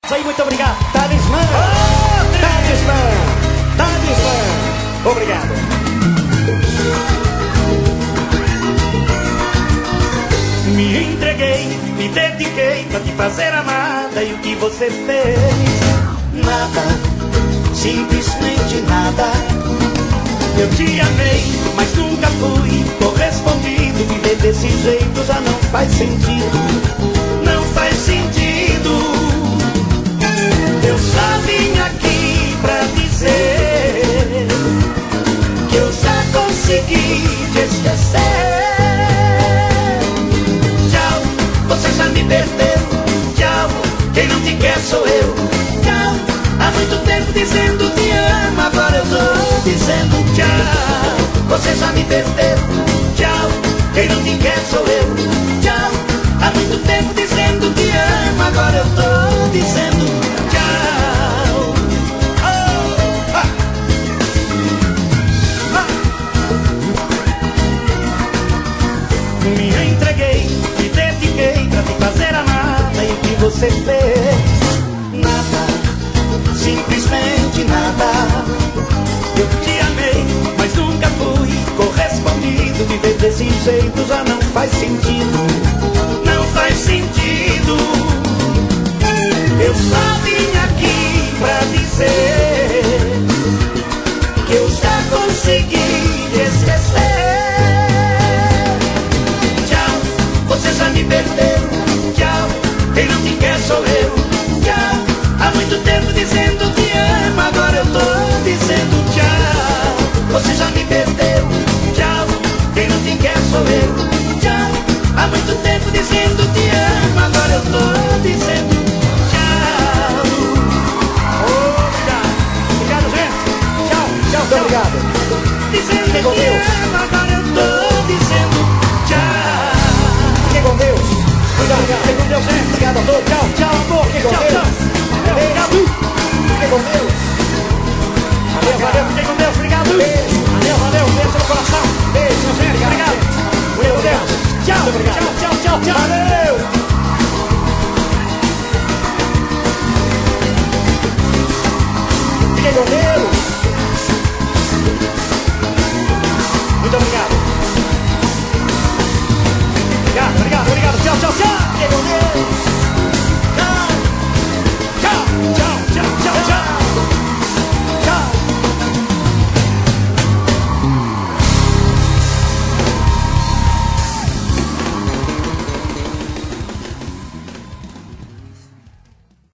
Aí, muito obrigado. Talismã. Talismã. Obrigado. Me entreguei, me dediquei pra te fazer amada. E o que você fez? Nada, simplesmente nada. Eu te amei, mas nunca fui correspondido. Viver desse jeito já não faz sentido. Não faz sentido. Eu só vim aqui pra dizer que eu já consegui te esquecer. Tchau, você já me perdeu. Tchau, quem não te quer sou eu. Tchau, há muito tempo dizendo te amo, agora eu tô dizendo tchau. Você já me perdeu. Tchau, quem não te quer sou eu. Tchau, há muito tempo dizendo te amo, agora eu tô dizendo tchau. Oh, ah. Ah. Me entreguei, me dediquei pra te fazer amada. E o que você fez? Nada, simplesmente nada. Eu te amei, mas nunca fui correspondido. Viver desse jeito já não faz sentido. Não faz sentido. Eu só vim aqui pra dizer que eu já consegui te esquecer. Tchau, você já me perdeu. Tchau, quem não te quer sou eu. Tchau, há muito tempo dizendo te amo, agora eu tô dizendo tchau. Você já me perdeu. Tchau, quem não te quer sou eu. Tchau, há muito tempo dizendo te amo, agora eu tô dizendo tchau. Obrigado. Obrigado, gente. Tchau, tchau, tchau. Obrigado. Dizendo te amo, agora eu tô dizendo tchau. Fique com Deus. Obrigado, fique com Deus, gente. Obrigado a todos. Tchau, tchau, amor. Fique com Deus. Beijo. Fique com Deus. Valeu, valeu. Fique com Deus. Obrigado. Beijo. Valeu, valeu. Beijo no coração. Beijo, gente. Obrigado. Meu Deus. Tchau, tchau, tchau, tchau, tchau. Valeu. Fique com Deus.